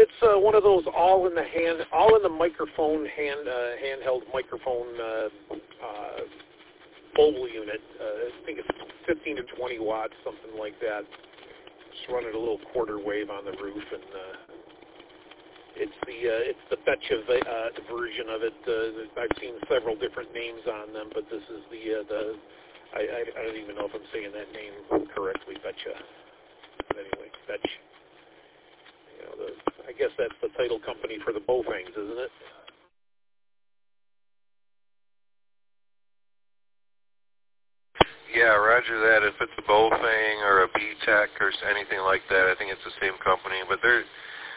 it's one of those all in the microphone handheld microphone mobile unit. I think it's 15 to 20 watts, something like that. Just running a little quarter wave on the roof, and it's the Betcha version of it. I've seen several different names on them, but this is I don't even know if I'm saying that name correctly, Betcha. But anyway, Betch. I guess that's the title company for the Baofengs, isn't it? Yeah, roger that. If it's a Baofeng or a B-Tech or anything like that, I think it's the same company. But there's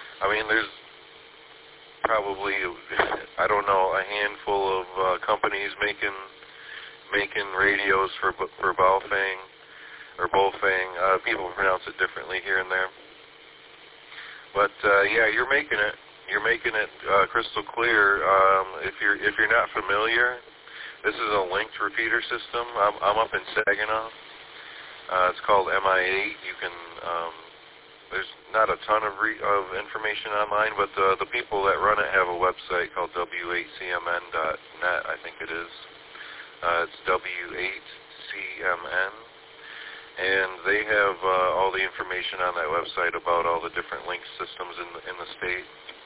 probably, I don't know, a handful of companies making radios for Baofeng or Baofeng. People pronounce it differently here and there. But yeah, you're making it crystal clear. If you're not familiar, this is a linked repeater system. I'm up in Saginaw. It's called MI8. You can there's not a ton of information online, but the people that run it have a website called w8cmn.net. I think it is. It's W8CMN. And they have all the information on that website about all the different link systems in the state.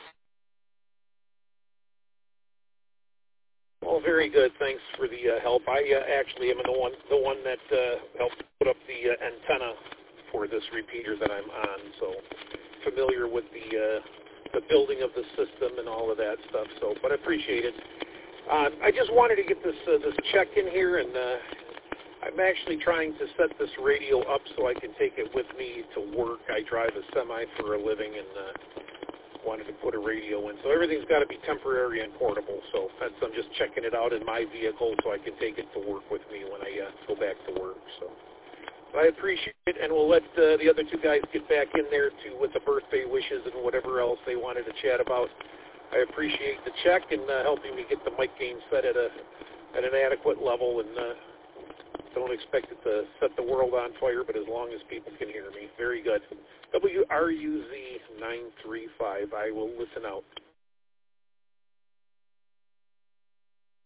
Well, very good. Thanks for the help. I actually am the one that helped put up the antenna for this repeater that I'm on, so familiar with the building of the system and all of that stuff. So, but I appreciate it. I just wanted to get this check in here, and I'm actually trying to set this radio up so I can take it with me to work. I drive a semi for a living, and wanted to put a radio in. So everything's got to be temporary and portable. So I'm just checking it out in my vehicle so I can take it to work with me when I go back to work. So I appreciate it, and we'll let the other two guys get back in there with the birthday wishes and whatever else they wanted to chat about. I appreciate the check and helping me get the mic gain set at an adequate level, and don't expect it to set the world on fire, but as long as people can hear me. Very good. WRUZ 935. I will listen out.